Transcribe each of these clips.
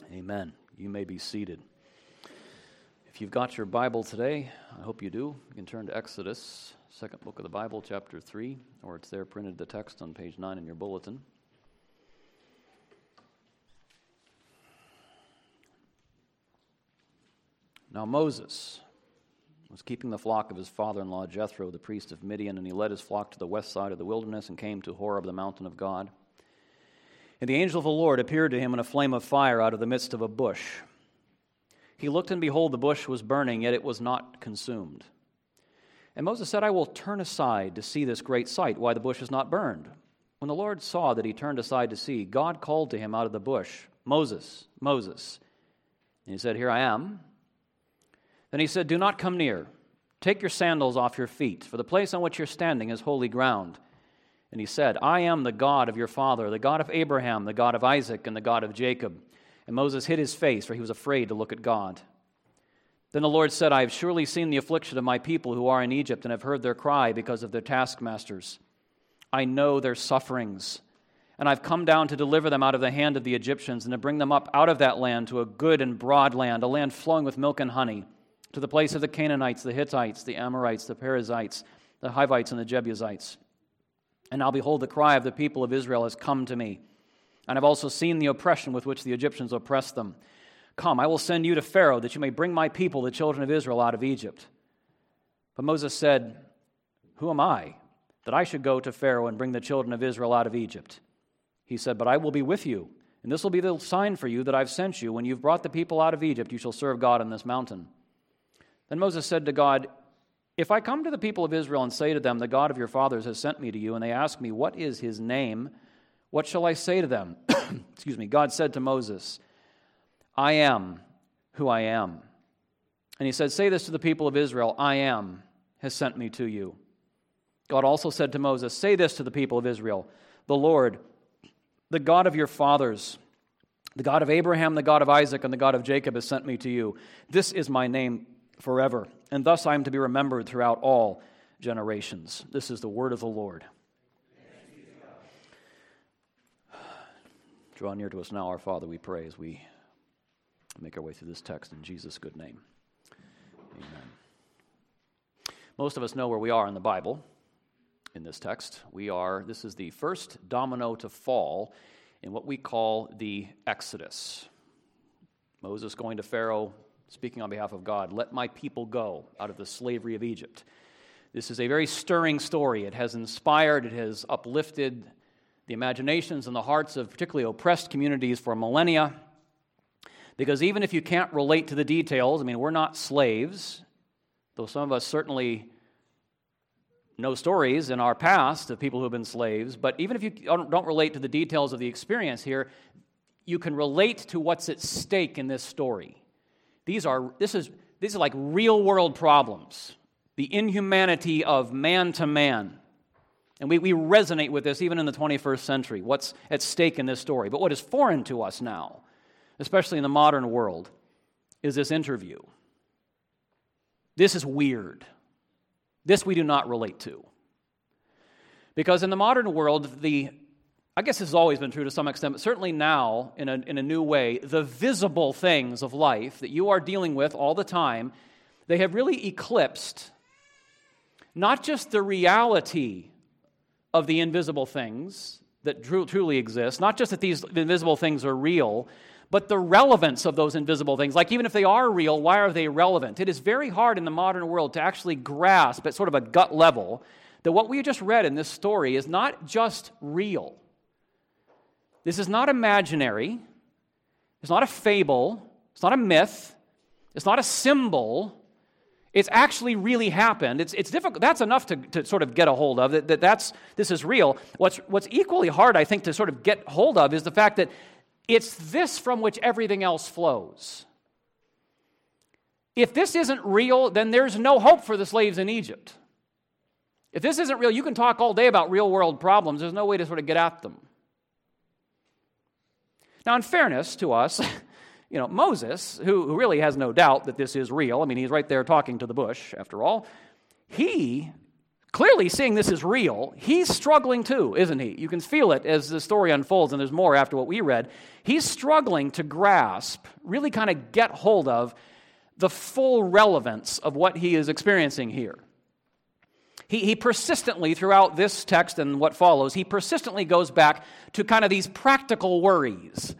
Amen. You may be seated. If you've got your Bible today, I hope you do. You can turn to Exodus, second book of the Bible, chapter 3, or it's there printed the text on page 9 in your bulletin. Now Moses was keeping the flock of his father-in-law Jethro, the priest of Midian, and he led his flock to the west side of the wilderness and came to Horeb, the mountain of God. And the angel of the Lord appeared to him in a flame of fire out of the midst of a bush. He looked, and behold, the bush was burning, yet it was not consumed. And Moses said, I will turn aside to see this great sight, why the bush is not burned. When the Lord saw that he turned aside to see, God called to him out of the bush, Moses, Moses. And he said, Here I am. Then he said, Do not come near. Take your sandals off your feet, for the place on which you're standing is holy ground. And he said, I am the God of your father, the God of Abraham, the God of Isaac, and the God of Jacob. And Moses hid his face, for he was afraid to look at God. Then the Lord said, I have surely seen the affliction of my people who are in Egypt, and have heard their cry because of their taskmasters. I know their sufferings, and I've come down to deliver them out of the hand of the Egyptians, and to bring them up out of that land to a good and broad land, a land flowing with milk and honey, to the place of the Canaanites, the Hittites, the Amorites, the Perizzites, the Hivites, and the Jebusites. And now behold, the cry of the people of Israel has come to me, and I've also seen the oppression with which the Egyptians oppress them. Come, I will send you to Pharaoh, that you may bring my people, the children of Israel, out of Egypt. But Moses said, Who am I, that I should go to Pharaoh and bring the children of Israel out of Egypt? He said, But I will be with you, and this will be the sign for you that I've sent you. When you've brought the people out of Egypt, you shall serve God on this mountain. Then Moses said to God, If I come to the people of Israel and say to them, The God of your fathers has sent me to you, and they ask me, What is his name? What shall I say to them? God said to Moses, I am who I am. And he said, Say this to the people of Israel, I am has sent me to you. God also said to Moses, Say this to the people of Israel, The Lord, the God of your fathers, the God of Abraham, the God of Isaac, and the God of Jacob has sent me to you. This is my name forever, and thus I am to be remembered throughout all generations. This is the word of the Lord. Draw near to us now, our Father, we pray, as we make our way through this text in Jesus' good name. Amen. Most of us know where we are in the Bible in this text. This is the first domino to fall in what we call the Exodus. Moses going to Pharaoh, speaking on behalf of God, let my people go out of the slavery of Egypt. This is a very stirring story. It has inspired, it has uplifted the imaginations and the hearts of particularly oppressed communities for millennia. Because even if you can't relate to the details, we're not slaves, though some of us certainly know stories in our past of people who have been slaves, but even if you don't relate to the details of the experience here, you can relate to what's at stake in this story. These are like real-world problems, the inhumanity of man to man. And we resonate with this even in the 21st century, what's at stake in this story. But what is foreign to us now, especially in the modern world, is this interview. This is weird. This we do not relate to. Because in the modern world, I guess this has always been true to some extent, but certainly now, in a new way, the visible things of life that you are dealing with all the time, they have really eclipsed not just the reality of the invisible things that truly exist, not just that these invisible things are real, but the relevance of those invisible things. Like, even if they are real, why are they relevant? It is very hard in the modern world to actually grasp at sort of a gut level that what we just read in this story is not just real. This is not imaginary. It's not a fable. It's not a myth. It's not a symbol. It's actually really happened. It's difficult. That's enough to sort of get a hold of, this is real. What's equally hard, I think, to sort of get hold of is the fact that it's this from which everything else flows. If this isn't real, then there's no hope for the slaves in Egypt. If this isn't real, you can talk all day about real-world problems. There's no way to sort of get at them. Now, in fairness to us, Moses, who really has no doubt that this is real, he's right there talking to the bush, after all, he clearly seeing this is real, he's struggling too, isn't he? You can feel it as the story unfolds, and there's more after what we read. He's struggling to grasp, really kind of get hold of, the full relevance of what he is experiencing here. He persistently, throughout this text and what follows, he persistently goes back to kind of these practical worries.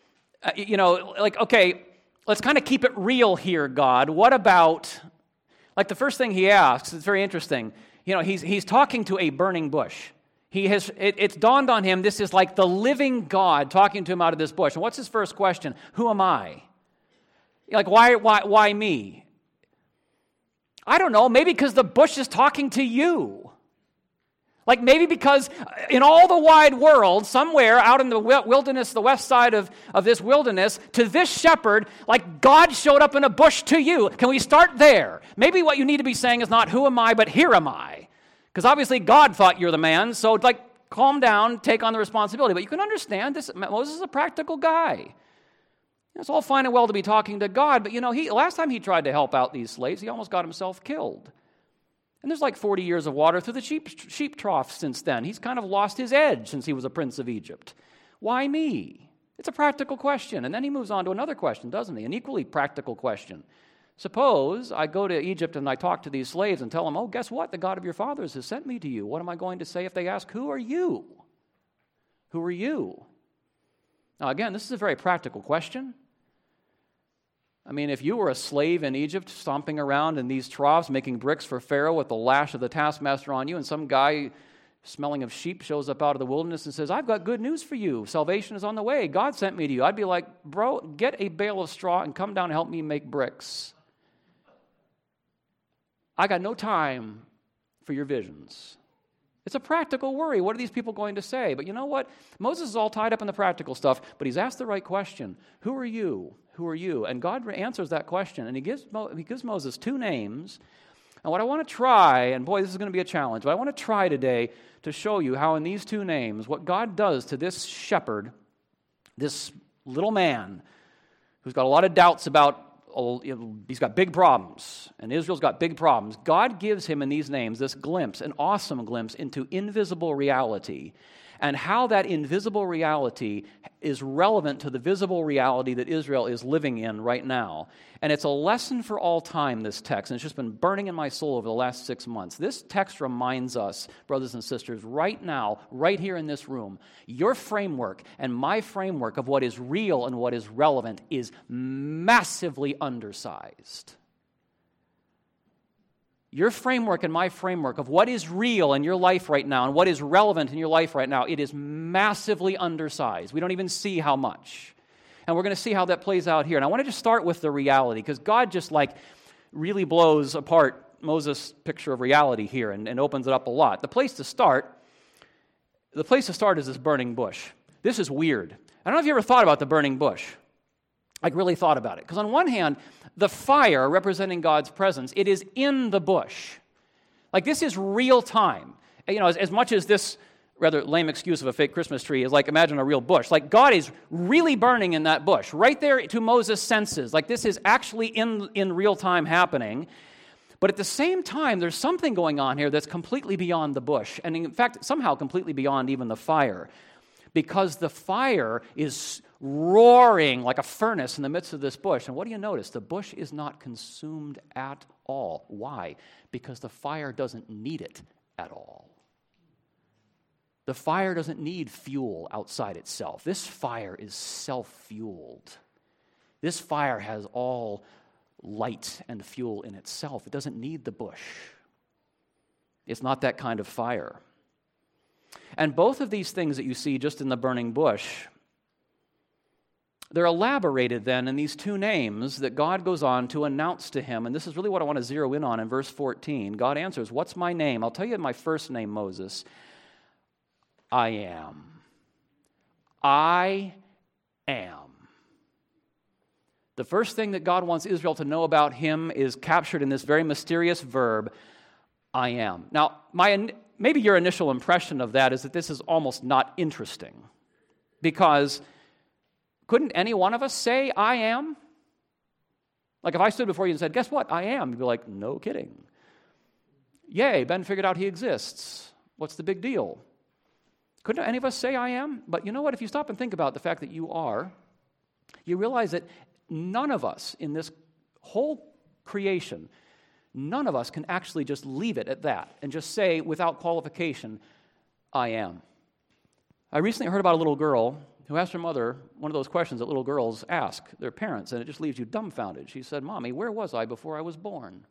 Okay, let's kind of keep it real here, God. What about, like the first thing he asks, it's very interesting. He's talking to a burning bush. It's dawned on him, this is like the living God talking to him out of this bush. And what's his first question? Who am I? Like, why me? I don't know, maybe because the bush is talking to you. Like maybe because in all the wide world, somewhere out in the wilderness, the west side of this wilderness, to this shepherd, like God showed up in a bush to you. Can we start there? Maybe what you need to be saying is not who am I, but here am I. Because obviously God thought you're the man, so calm down, take on the responsibility. But you can understand this. Moses is a practical guy. It's all fine and well to be talking to God, but last time he tried to help out these slaves, he almost got himself killed. And there's like 40 years of water through the sheep trough since then. He's kind of lost his edge since he was a prince of Egypt. Why me? It's a practical question. And then he moves on to another question, doesn't he? An equally practical question. Suppose I go to Egypt and I talk to these slaves and tell them, oh, guess what? The God of your fathers has sent me to you. What am I going to say if they ask, who are you? Who are you? Now, again, this is a very practical question. I mean, if you were a slave in Egypt stomping around in these troughs making bricks for Pharaoh with the lash of the taskmaster on you, and some guy smelling of sheep shows up out of the wilderness and says, I've got good news for you. Salvation is on the way. God sent me to you. I'd be like, bro, get a bale of straw and come down and help me make bricks. I got no time for your visions. It's a practical worry. What are these people going to say? But you know what? Moses is all tied up in the practical stuff, but he's asked the right question. Who are you? Who are you? And God answers that question, and he gives Moses two names. And what I want to try, and boy, this is going to be a challenge, but I want to try today to show you how in these two names, what God does to this shepherd, this little man, who's got a lot of doubts about, he's got big problems, and Israel's got big problems. God gives him in these names this glimpse, an awesome glimpse into invisible reality, and how that invisible reality is relevant to the visible reality that Israel is living in right now. And it's a lesson for all time, this text, and it's just been burning in my soul over the last 6 months. This text reminds us, brothers and sisters, right now, right here in this room, your framework and my framework of what is real and what is relevant is massively undersized. Your framework and my framework of what is real in your life right now and what is relevant in your life right now, it is massively undersized. We don't even see how much. And we're going to see how that plays out here. And I want to just start with the reality, because God just really blows apart Moses' picture of reality here and opens it up a lot. The place to start is this burning bush. This is weird. I don't know if you ever thought about the burning bush. Really thought about it. Because on one hand, the fire representing God's presence, it is in the bush. This is real time. As much as this rather lame excuse of a fake Christmas tree is imagine a real bush. God is really burning in that bush, right there to Moses' senses. This is actually in real time happening. But at the same time, there's something going on here that's completely beyond the bush. And in fact, somehow completely beyond even the fire. Because the fire is roaring like a furnace in the midst of this bush. And what do you notice? The bush is not consumed at all. Why? Because the fire doesn't need it at all. The fire doesn't need fuel outside itself. This fire is self-fueled. This fire has all light and fuel in itself. It doesn't need the bush. It's not that kind of fire. And both of these things that you see just in the burning bush, they're elaborated then in these two names that God goes on to announce to him. And this is really what I want to zero in on in verse 14. God answers, what's my name? I'll tell you my first name, Moses. I am. I am. The first thing that God wants Israel to know about him is captured in this very mysterious verb, I am. Now, maybe your initial impression of that is that this is almost not interesting. Because couldn't any one of us say, I am? If I stood before you and said, guess what? I am. You'd be like, no kidding. Yay, Ben figured out he exists. What's the big deal? Couldn't any of us say I am? But you know what? If you stop and think about the fact that you are, you realize that none of us in this whole creation, none of us can actually just leave it at that and just say without qualification, I am. I recently heard about a little girl who asked her mother one of those questions that little girls ask their parents, and it just leaves you dumbfounded. She said, Mommy, where was I before I was born?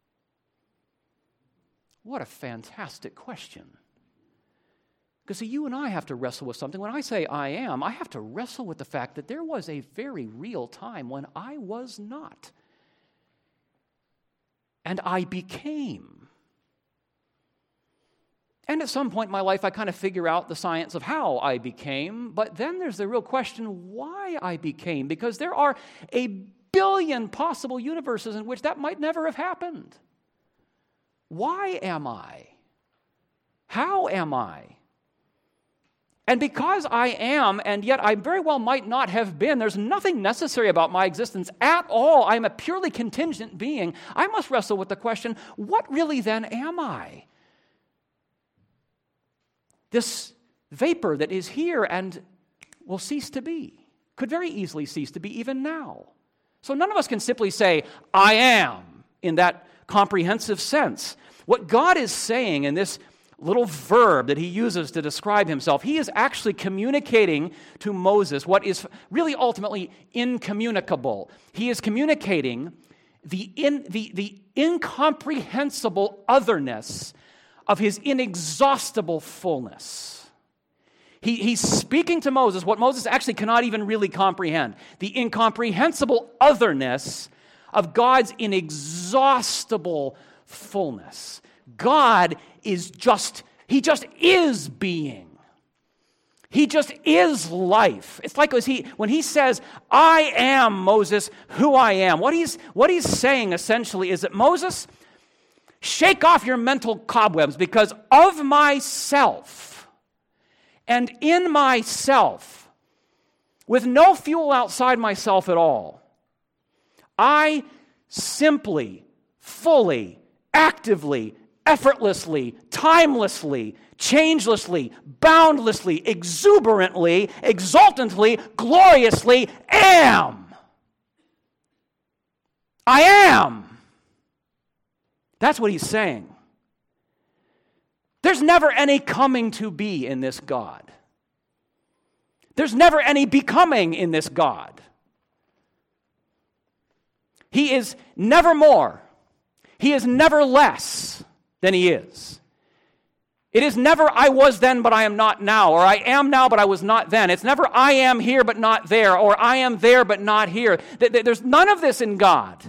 What a fantastic question. Because see, you and I have to wrestle with something. When I say I am, I have to wrestle with the fact that there was a very real time when I was not. And I became. And at some point in my life, I kind of figure out the science of how I became, but then there's the real question why I became, because there are a billion possible universes in which that might never have happened. Why am I? How am I? And because I am, and yet I very well might not have been, there's nothing necessary about my existence at all. I'm a purely contingent being. I must wrestle with the question, what really then am I? This vapor that is here and will cease to be, could very easily cease to be even now. So none of us can simply say, I am, in that comprehensive sense. What God is saying in this little verb that he uses to describe himself, he is actually communicating to Moses what is really ultimately incommunicable. He is communicating the incomprehensible otherness of his inexhaustible fullness. He's speaking to Moses what Moses actually cannot even really comprehend. The incomprehensible otherness of God's inexhaustible fullness. God is he just is being. He just is life. It's like when he says, I am, Moses, who I am. What he's saying essentially is that, Moses, shake off your mental cobwebs, because of myself and in myself, with no fuel outside myself at all, I simply, fully, actively, effortlessly, timelessly, changelessly, boundlessly, exuberantly, exultantly, gloriously am. I am. That's what he's saying. There's never any coming to be in this God. There's never any becoming in this God. He is never more. He is never less than he is. It is never I was then but I am not now, or I am now but I was not then. It's never I am here but not there, or I am there but not here. There's none of this in God.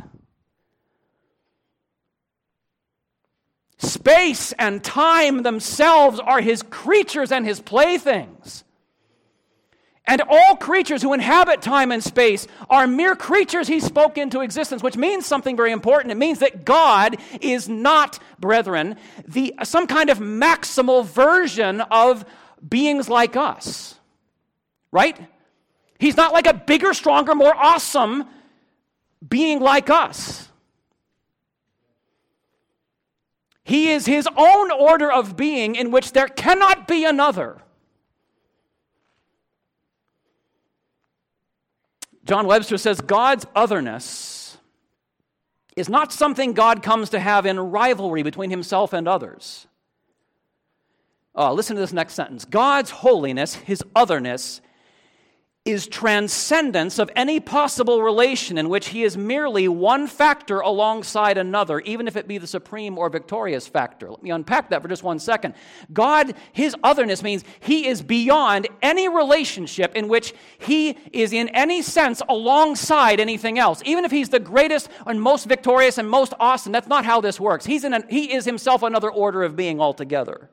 Space and time themselves are his creatures and his playthings. And all creatures who inhabit time and space are mere creatures he spoke into existence, which means something very important. It means that God is not, brethren, some kind of maximal version of beings like us. Right? He's not like a bigger, stronger, more awesome being like us. He is his own order of being in which there cannot be another. John Webster says God's otherness is not something God comes to have in rivalry between himself and others. Listen to this next sentence. God's holiness, his otherness, is transcendence of any possible relation in which he is merely one factor alongside another, even if it be the supreme or victorious factor. Let me unpack that for just 1 second. God, his otherness means he is beyond any relationship in which he is in any sense alongside anything else. Even if he's the greatest and most victorious and most awesome, that's not how this works. He is himself another order of being altogether.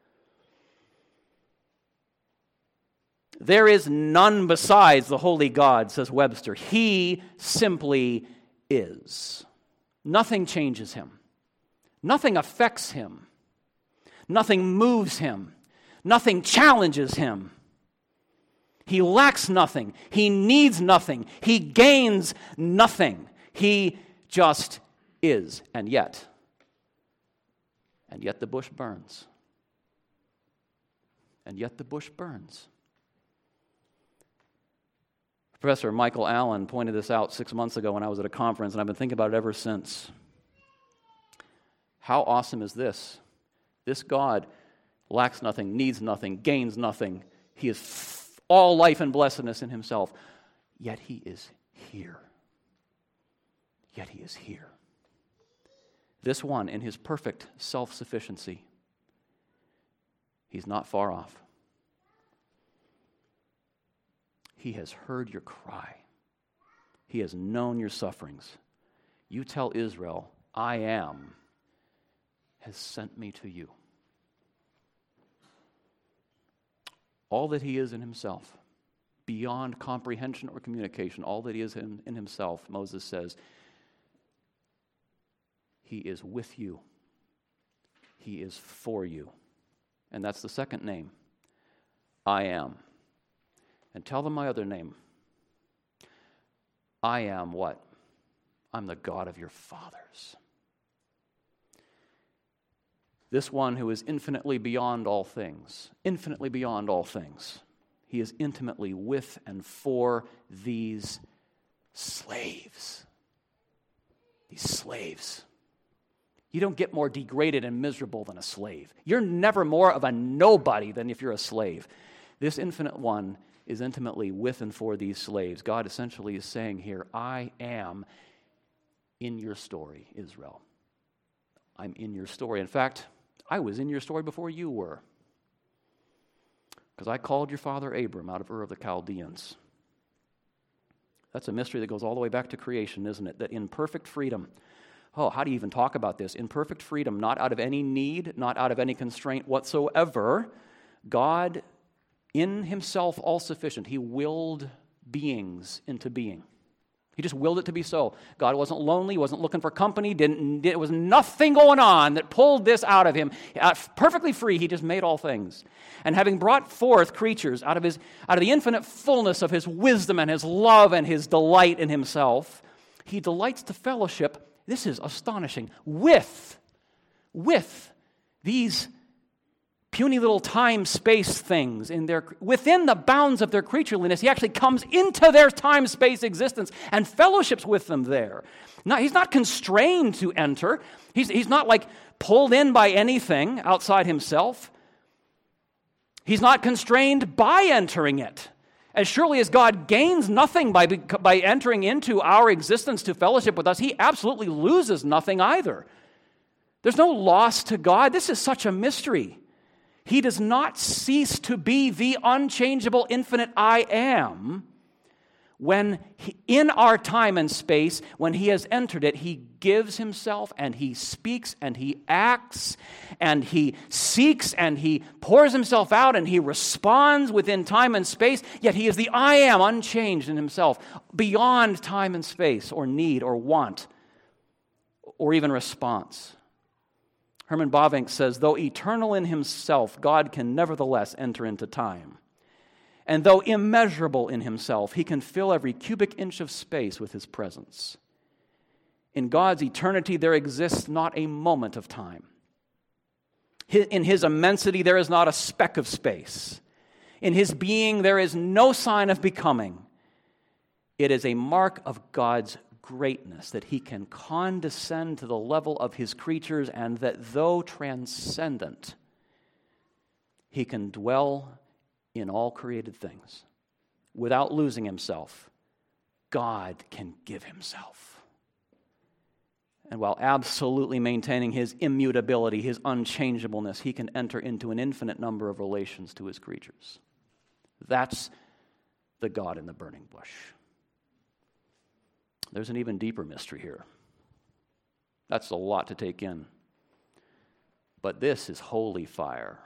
There is none besides the holy God, says Webster. He simply is. Nothing changes him. Nothing affects him. Nothing moves him. Nothing challenges him. He lacks nothing. He needs nothing. He gains nothing. He just is. And yet, And yet the bush burns. And yet the bush burns. Professor Michael Allen pointed this out 6 months ago when I was at a conference, and I've been thinking about it ever since. How awesome is this? This God lacks nothing, needs nothing, gains nothing. He is all life and blessedness in himself. Yet he is here. Yet he is here. This one, in his perfect self-sufficiency, he's not far off. He has heard your cry. He has known your sufferings. You tell Israel, I am, has sent me to you. All that he is in himself, beyond comprehension or communication, all that he is in himself, Moses says, he is with you. He is for you. And that's the second name, I am. And tell them my other name. I am what? I'm the God of your fathers. This one who is infinitely beyond all things, infinitely beyond all things. He is intimately with and for these slaves. These slaves. You don't get more degraded and miserable than a slave. You're never more of a nobody than if you're a slave. This infinite one is intimately with and for these slaves. God essentially is saying here, I am in your story, Israel. I'm in your story. In fact, I was in your story before you were. Because I called your father Abram out of Ur of the Chaldeans. That's a mystery that goes all the way back to creation, isn't it? That in perfect freedom, how do you even talk about this? In perfect freedom, not out of any need, not out of any constraint whatsoever, God, in himself all-sufficient, he willed beings into being. He just willed it to be so. God wasn't lonely, he wasn't looking for company, there was nothing going on that pulled this out of him. Perfectly free, he just made all things. And having brought forth creatures out of the infinite fullness of his wisdom and his love and his delight in himself, he delights to fellowship, this is astonishing, with these puny little time-space things within the bounds of their creatureliness. He actually comes into their time-space existence and fellowships with them there. He's not constrained to enter. He's not like pulled in by anything outside himself. He's not constrained by entering it. As surely as God gains nothing by entering into our existence to fellowship with us, he absolutely loses nothing either. There's no loss to God. This is such a mystery. He does not cease to be the unchangeable, infinite I am when in our time and space, when he has entered it, he gives himself and he speaks and he acts and he seeks and he pours himself out and he responds within time and space, yet he is the I am unchanged in himself, beyond time and space or need or want or even response. Herman Bavinck says, though eternal in himself, God can nevertheless enter into time. And though immeasurable in himself, he can fill every cubic inch of space with his presence. In God's eternity, there exists not a moment of time. In his immensity, there is not a speck of space. In his being, there is no sign of becoming. It is a mark of God's greatness that he can condescend to the level of his creatures, and that though transcendent, he can dwell in all created things without losing himself. God can give himself. And while absolutely maintaining his immutability, his unchangeableness, he can enter into an infinite number of relations to his creatures. That's the God in the burning bush. There's an even deeper mystery here. That's a lot to take in. But this is holy fire.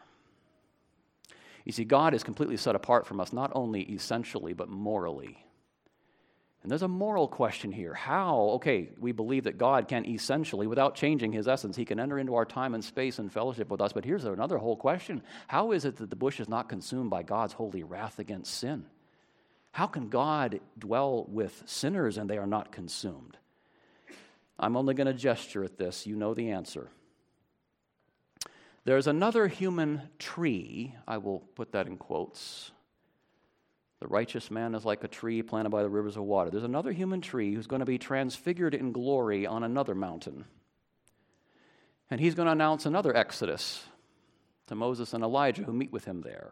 You see, God is completely set apart from us, not only essentially, but morally. And there's a moral question here. How? Okay, we believe that God can essentially, without changing his essence, he can enter into our time and space and fellowship with us. But here's another whole question. How is it that the bush is not consumed by God's holy wrath against sin? How can God dwell with sinners and they are not consumed? I'm only going to gesture at this. You know the answer. There's another human tree, I will put that in quotes. The righteous man is like a tree planted by the rivers of water. There's another human tree who's going to be transfigured in glory on another mountain. And he's going to announce another exodus to Moses and Elijah who meet with him there.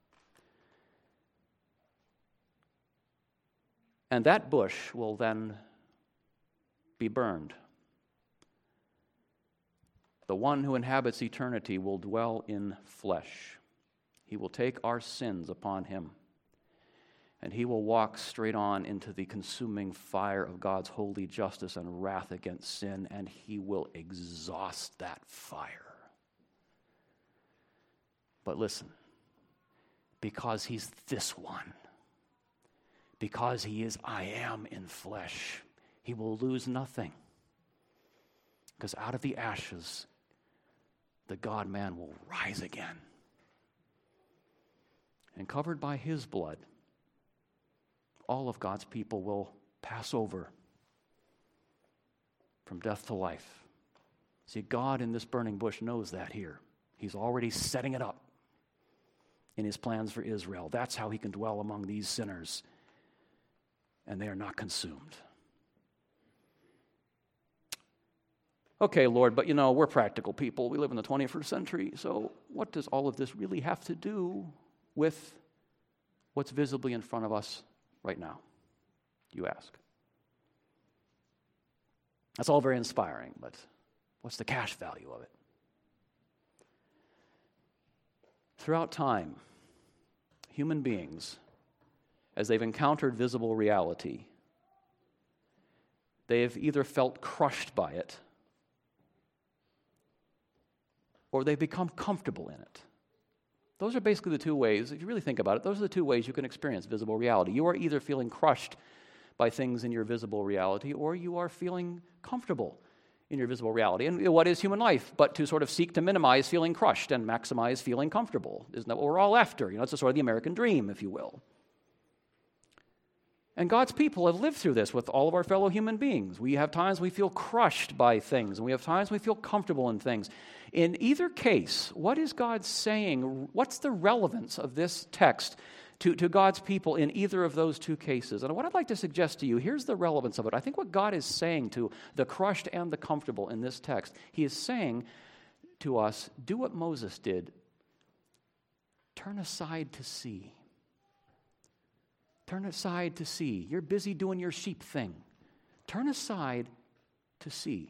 And that bush will then be burned. The one who inhabits eternity will dwell in flesh. He will take our sins upon him, and he will walk straight on into the consuming fire of God's holy justice and wrath against sin, and he will exhaust that fire. But listen, because he's this one, because he is I am in flesh, he will lose nothing. Because out of the ashes, the God-man will rise again. And covered by his blood, all of God's people will pass over from death to life. See, God in this burning bush knows that here. He's already setting it up in his plans for Israel. That's how he can dwell among these sinners, and they are not consumed. Okay, Lord, but we're practical people. We live in the 21st century, so what does all of this really have to do with what's visibly in front of us right now, you ask? That's all very inspiring, but what's the cash value of it? Throughout time, human beings, as they've encountered visible reality, they've either felt crushed by it or they become comfortable in it. Those are basically the two ways, if you really think about it, those are the two ways you can experience visible reality. You are either feeling crushed by things in your visible reality, or you are feeling comfortable in your visible reality. And what is human life but to sort of seek to minimize feeling crushed and maximize feeling comfortable? Isn't that what we're all after? It's a sort of the American dream, if you will. And God's people have lived through this with all of our fellow human beings. We have times we feel crushed by things, and we have times we feel comfortable in things. In either case, what is God saying? What's the relevance of this text to God's people in either of those two cases? And what I'd like to suggest to you, here's the relevance of it. I think what God is saying to the crushed and the comfortable in this text, he is saying to us, do what Moses did. Turn aside to see. Turn aside to see. You're busy doing your sheep thing. Turn aside to see.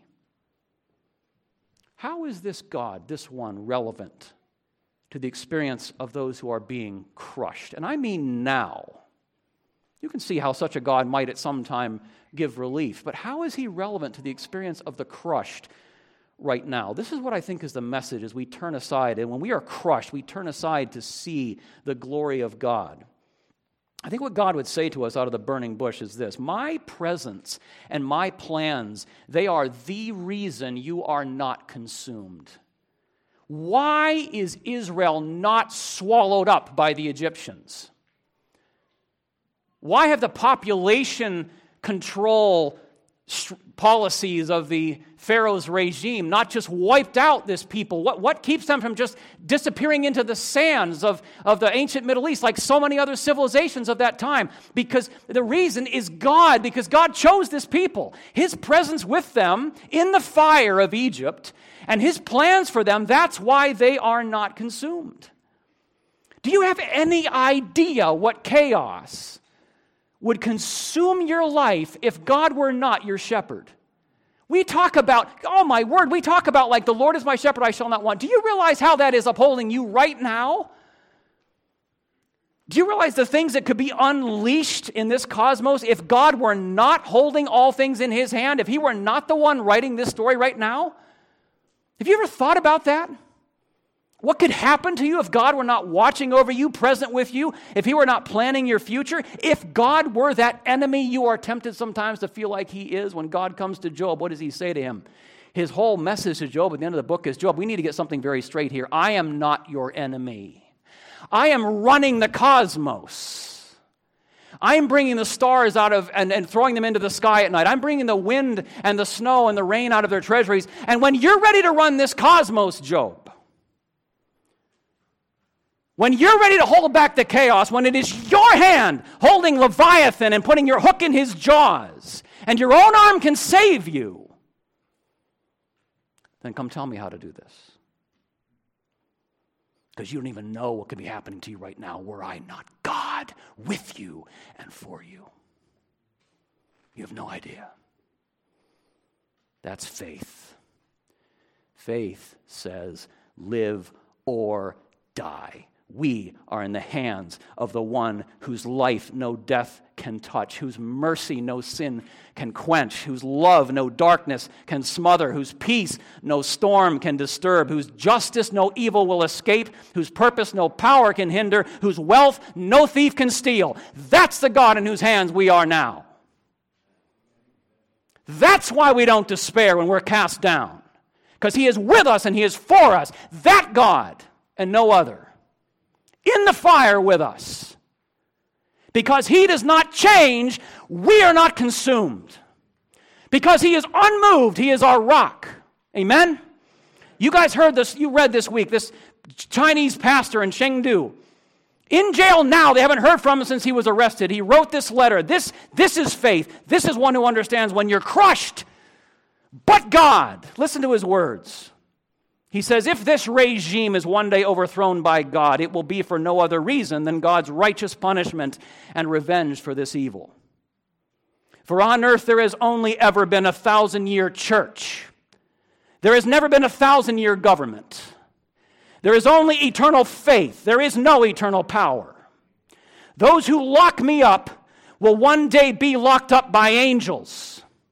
How is this God, this one, relevant to the experience of those who are being crushed? And I mean now. You can see how such a God might at some time give relief, but how is he relevant to the experience of the crushed right now? This is what I think is the message as we turn aside. And when we are crushed, we turn aside to see the glory of God. I think what God would say to us out of the burning bush is this: my presence and my plans, they are the reason you are not consumed. Why is Israel not swallowed up by the Egyptians? Why have the population control policies of the Pharaoh's regime not just wiped out this people? What keeps them from just disappearing into the sands of the ancient Middle East like so many other civilizations of that time? Because the reason is God, because God chose this people. His presence with them in the fire of Egypt and his plans for them, that's why they are not consumed. Do you have any idea what chaos would consume your life if God were not your shepherd? We talk about, oh my word, we talk about like the Lord is my shepherd, I shall not want. Do you realize how that is upholding you right now? Do you realize the things that could be unleashed in this cosmos if God were not holding all things in his hand, if he were not the one writing this story right now? Have you ever thought about that? What could happen to you if God were not watching over you, present with you, if he were not planning your future? If God were that enemy you are tempted sometimes to feel like he is, when God comes to Job, what does he say to him? His whole message to Job at the end of the book is, Job, we need to get something very straight here. I am not your enemy. I am running the cosmos. I'm bringing the stars out of and throwing them into the sky at night. I'm bringing the wind and the snow and the rain out of their treasuries. And when you're ready to run this cosmos, Job, When you're ready to hold back the chaos, when it is your hand holding Leviathan and putting your hook in his jaws, and your own arm can save you, then come tell me how to do this. Because you don't even know what could be happening to you right now were I not God with you and for you. You have no idea. That's faith. Faith says, live or die. We are in the hands of the one whose life no death can touch, whose mercy no sin can quench, whose love no darkness can smother, whose peace no storm can disturb, whose justice no evil will escape, whose purpose no power can hinder, whose wealth no thief can steal. That's the God in whose hands we are now. That's why we don't despair when we're cast down, because he is with us and he is for us. That God and no other. In the fire with us. Because he does not change, we are not consumed. Because he is unmoved, he is our rock. Amen? You guys heard this, you read this week, this Chinese pastor in Chengdu. In jail now, they haven't heard from him since he was arrested. He wrote this letter. This is faith. This is one who understands when you're crushed. But God, listen to his words. He says, if this regime is one day overthrown by God, it will be for no other reason than God's righteous punishment and revenge for this evil. For on earth there has only ever been a 1,000-year church. There has never been a 1,000-year government. There is only eternal faith. There is no eternal power. Those who lock me up will one day be locked up by angels.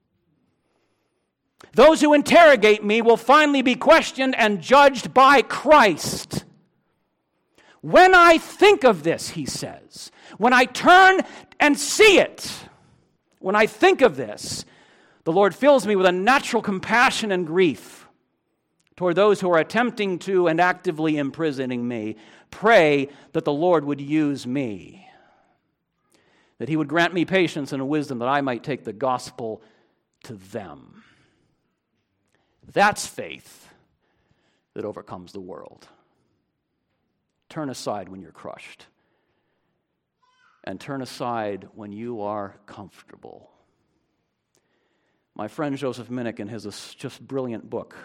Those who interrogate me will finally be questioned and judged by Christ. When I think of this, he says, when I turn and see it, when I think of this, the Lord fills me with a natural compassion and grief toward those who are attempting to and actively imprisoning me. Pray that the Lord would use me, that he would grant me patience and wisdom that I might take the gospel to them. That's faith that overcomes the world. Turn aside when you're crushed. And turn aside when you are comfortable. My friend Joseph Minnick, has this just brilliant book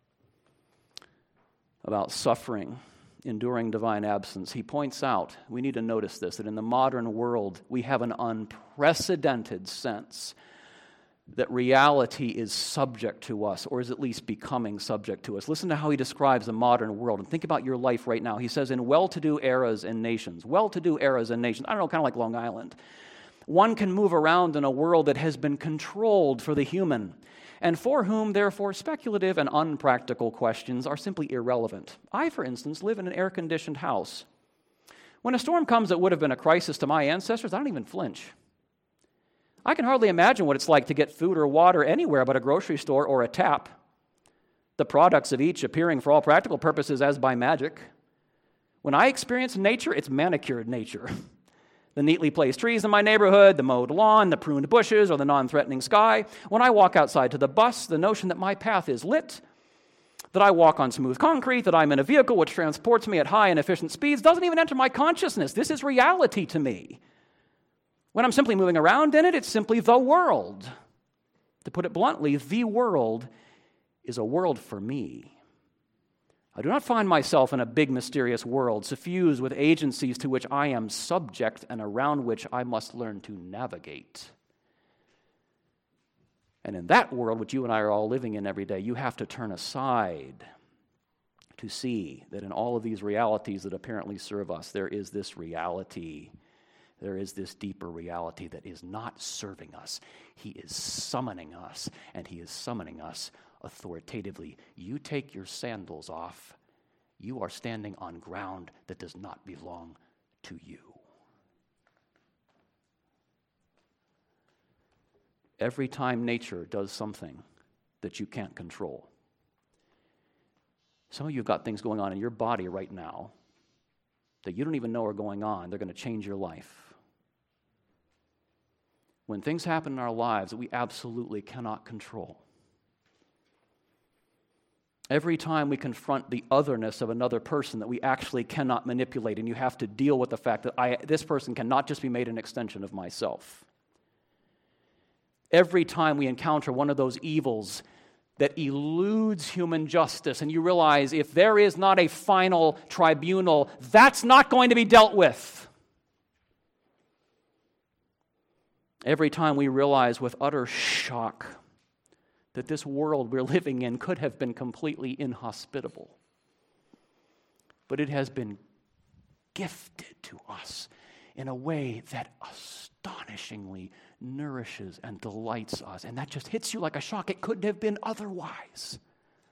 about suffering, enduring divine absence. He points out, we need to notice this, that in the modern world we have an unprecedented sense that reality is subject to us, or is at least becoming subject to us. Listen to how he describes the modern world, and think about your life right now. He says, in well-to-do eras and nations, I don't know, kind of like Long Island, one can move around in a world that has been controlled for the human, and for whom, therefore, speculative and unpractical questions are simply irrelevant. I, for instance, live in an air-conditioned house. When a storm comes that would have been a crisis to my ancestors, I don't even flinch. I can hardly imagine what it's like to get food or water anywhere but a grocery store or a tap, the products of each appearing for all practical purposes as by magic. When I experience nature, it's manicured nature. The neatly placed trees in my neighborhood, the mowed lawn, the pruned bushes, or the non-threatening sky. When I walk outside to the bus, the notion that my path is lit, that I walk on smooth concrete, that I'm in a vehicle which transports me at high and efficient speeds doesn't even enter my consciousness. This is reality to me. When I'm simply moving around in it, it's simply the world. To put it bluntly, the world is a world for me. I do not find myself in a big, mysterious world, suffused with agencies to which I am subject and around which I must learn to navigate. And in that world, which you and I are all living in every day, you have to turn aside to see that in all of these realities that apparently serve us, there is this reality. There is this deeper reality that is not serving us. He is summoning us, and he is summoning us authoritatively. You take your sandals off, you are standing on ground that does not belong to you. Every time nature does something that you can't control. Some of you have got things going on in your body right now that you don't even know are going on. They're going to change your life. When things happen in our lives that we absolutely cannot control, Every time we confront the otherness of another person that we actually cannot manipulate, and you have to deal with the fact that this person cannot just be made an extension of myself. Every time we encounter one of those evils that eludes human justice, and you realize if there is not a final tribunal, that's not going to be dealt with. Every time we realize with utter shock that this world we're living in could have been completely inhospitable, but it has been gifted to us in a way that astonishingly nourishes and delights us, and that just hits you like a shock. It couldn't have been otherwise.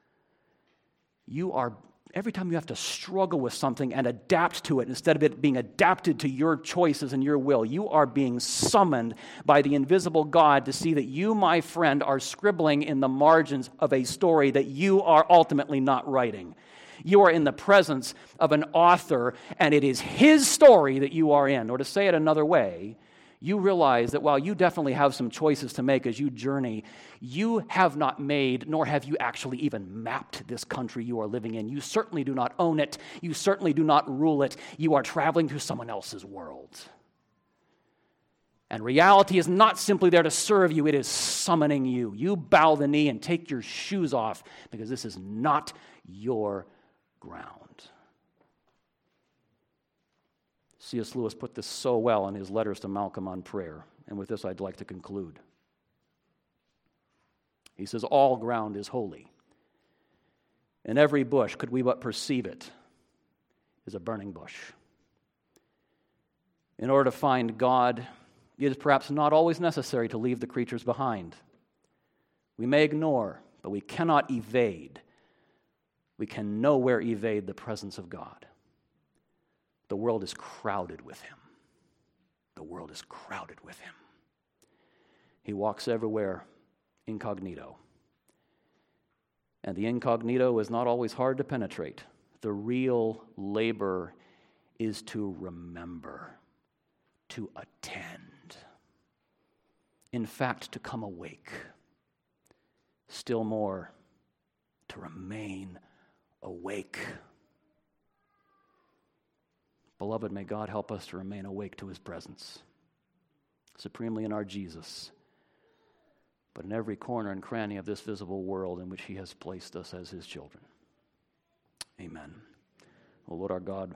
Every time you have to struggle with something and adapt to it instead of it being adapted to your choices and your will, you are being summoned by the invisible God to see that you, my friend, are scribbling in the margins of a story that you are ultimately not writing. You are in the presence of an author, and it is his story that you are in. Or to say it another way, you realize that while you definitely have some choices to make as you journey, you have not made, nor have you actually even mapped this country you are living in. You certainly do not own it. You certainly do not rule it. You are traveling through someone else's world. And reality is not simply there to serve you, it is summoning you. You bow the knee and take your shoes off because this is not your ground. C.S. Lewis put this so well in his letters to Malcolm on prayer, and with this I'd like to conclude. He says, all ground is holy, and every bush, could we but perceive it, is a burning bush. In order to find God, it is perhaps not always necessary to leave the creatures behind. We may ignore, but we cannot evade. We can nowhere evade the presence of God. The world is crowded with him. The world is crowded with him. He walks everywhere incognito. And the incognito is not always hard to penetrate. The real labor is to remember, to attend. In fact, to come awake. Still more, to remain awake. Beloved, may God help us to remain awake to his presence, supremely in our Jesus, but in every corner and cranny of this visible world in which he has placed us as his children. Amen. O Lord our God,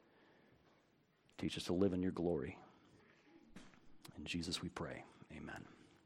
teach us to live in your glory. In Jesus we pray. Amen.